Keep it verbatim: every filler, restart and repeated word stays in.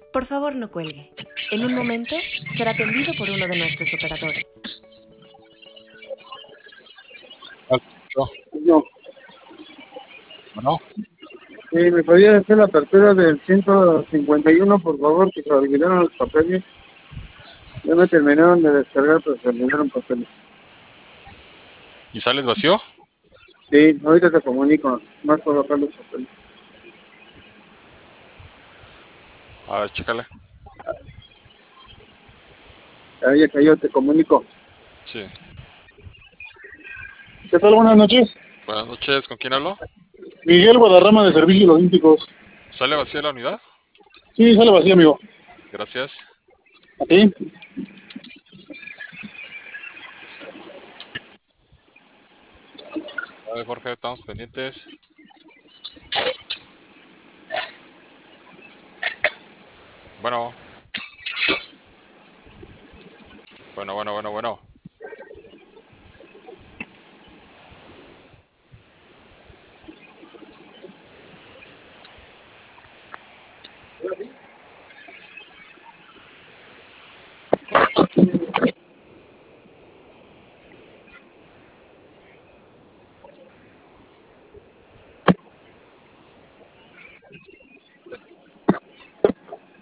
Por favor, no cuelgue. En un momento será atendido por uno de nuestros operadores. No. Bueno, Sí, ¿me podía hacer la apertura del ciento cincuenta y uno, por favor, que se olvidaron los papeles? Ya me terminaron de descargar, pero se olvidaron papeles. ¿y sales vacío? Sí, ahorita te comunico, más por bajar los papeles. A ver, chécale. Ahí ya cayó, te comunico. Sí. ¿Qué tal? Buenas noches. Buenas noches, ¿con quién hablo? Miguel Guadarrama, de Servicios Olímpicos. ¿Sale vacía la unidad? Sí, sale vacío, amigo. Gracias. ¿A ti? A ver, Jorge, estamos pendientes. Bueno. Bueno, bueno, bueno, bueno.